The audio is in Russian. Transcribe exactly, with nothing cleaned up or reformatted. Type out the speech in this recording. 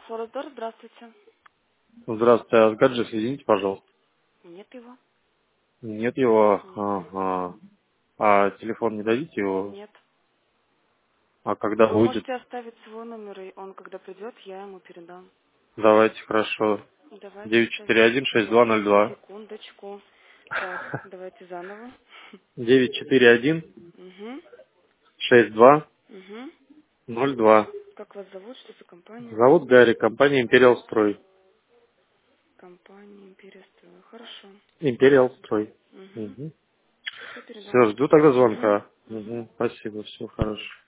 Фордор, здравствуйте. Здравствуйте, а с гаджет соедините, пожалуйста. Нет его? Нет его. Нет. Ага. А телефон не дадите его? Нет. А когда Вы будет? можете оставить свой номер, и он, когда придет, я ему передам. Давайте, хорошо. Давайте, девять сейчас, четыре один шесть два ноль два. секундочку. Так, давайте заново. девять четыре один Угу. шесть два Угу. ноль два. Как вас зовут? Что за компания? Зовут Гарри, компания Империал Строй. Компания Империя Строй. Хорошо. Империал Строй. Угу. Угу. Все передам. Все, жду тогда Угу. звонка. Угу. Угу. Спасибо, всего хорошего.